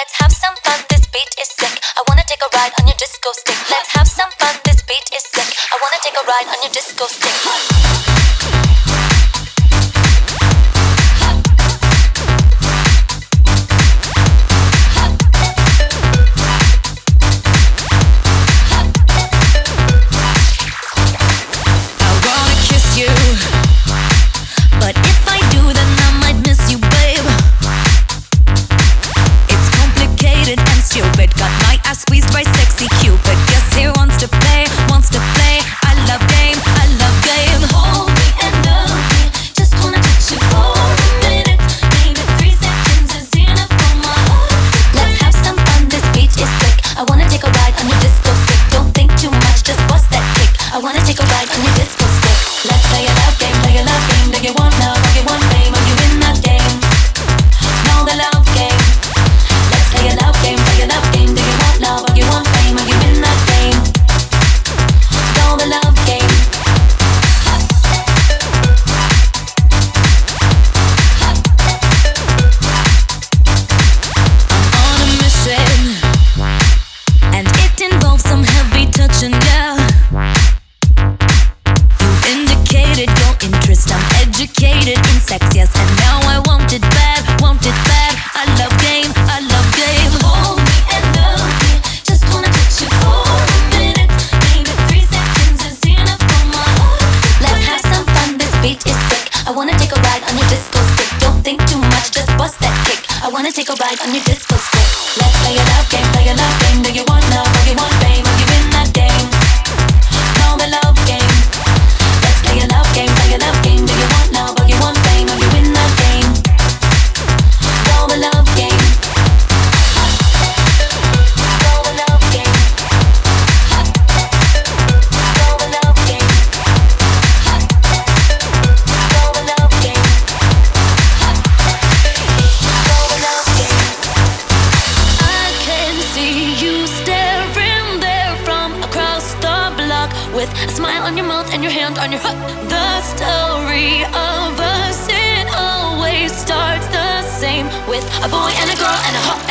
Let's have some fun, this beat is sick. I wanna take a ride on your disco stick. Let's have some fun, this beat is sick. I wanna take a ride on your disco stick. I wanna take a ride on your disco stick. Let's play a love game, play a love game. Do you want love, or you want fame? Are you in that game? Know the love game. Let's play a love game, play a love game. Do you want love, or you want fame? Are you in that game? Know the love game. I'm on a mission, and it involves some heavy touching, yeah. I'm educated in sex, yes, and now I want it bad, want it bad. I love game, I love game. Hold me and love me, just wanna touch you for a minute. Maybe 3 seconds is enough for my heart. Let's have some fun, this beat is sick. I wanna take a ride on your disco stick. Don't think too much, just bust that kick. I wanna take a ride on your disco stick. Let's play a love game, play a love game. Do you want love, or you want fame? Are you in that game? Know the love game. Let's play a love game, play a love game. Do you want love, or you want fame? Are you in that game? Know the love game. Know the love game. Know the love game. Know the love game. Know the love game. I can see you staring there from across the block, with a smile on your mouth and your hand on your hip. The story of us, it always starts the same, with a boy and a girl and a hop.